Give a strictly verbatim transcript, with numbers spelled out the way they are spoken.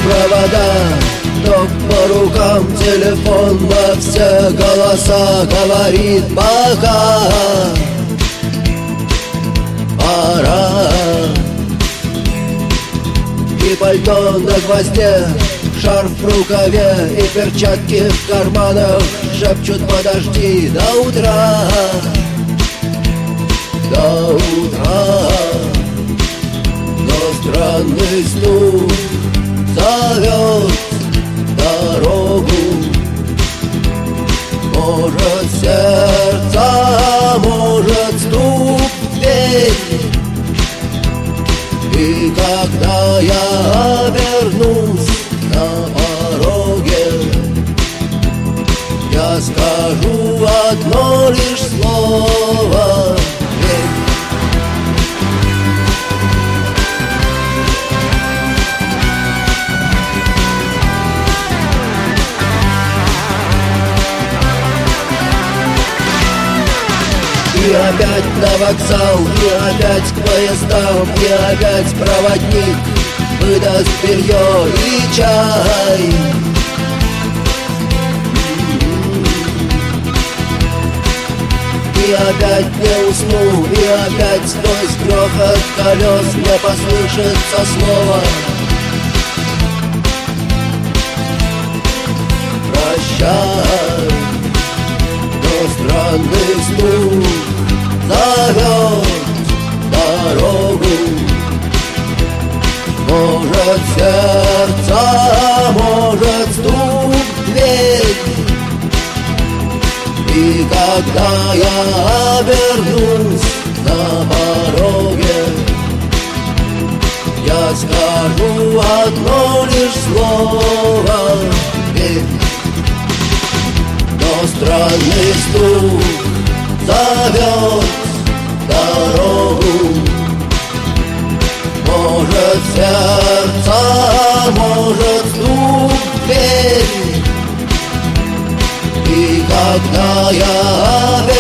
провода, ток по рукам, телефон во все голоса говорит пока. Пора. И пальто на гвозде, шарф в рукаве и перчатки в карманах шепчут: подожди до утра, до утра. Но странный стук зовет дорогу. Может, сердце, может, стук в дверь. И когда я обернусь на пороге, я скажу одно лишь слово: верь. И опять на вокзал, и опять к поездам, и опять проводник выдаст белье и чай. И опять не усну, и опять сквозь грохот колес мне послышится слово: прощай. Но странный стук зовет дорогу. Может, сердце, может, стук в дверь. И когда я обернусь на пороге, я скажу одно лишь слово: верь. Но странный стук зовет дорогу. Может, сердце, может, стук в дверь. И когда я